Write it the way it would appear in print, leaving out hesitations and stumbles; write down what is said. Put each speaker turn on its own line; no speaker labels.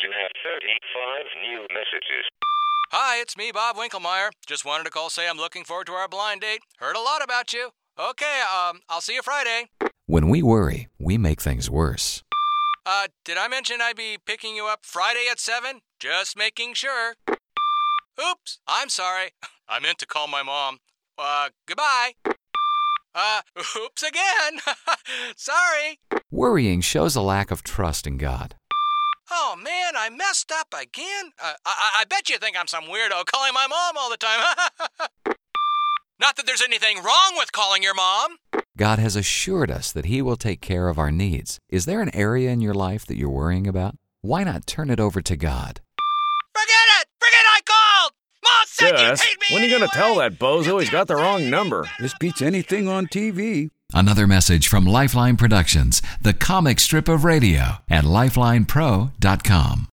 You have 35 new messages.
Hi, it's me, Bob Winkelmeyer. Just wanted to call say I'm looking forward to our blind date. Heard a lot about you. Okay, I'll see you Friday.
When we worry, we make things worse.
Did I mention I'd be picking you up Friday at 7? Just making sure. Oops, I'm sorry. I meant to call my mom. Goodbye. Oops again. Sorry.
Worrying shows a lack of trust in God.
Oh, man, I messed up again. I bet you think I'm some weirdo calling my mom all the time. Not that there's anything wrong with calling your mom.
God has assured us that He will take care of our needs. Is there an area in your life that you're worrying about? Why not turn it over to God?
Forget it! I called! Mom said
Gus,
you hate me
when are you going to tell
anyway!
that bozo he's got the wrong number?
This beats anything on TV.
Another message from Lifeline Productions, the comic strip of radio, at lifelinepro.com.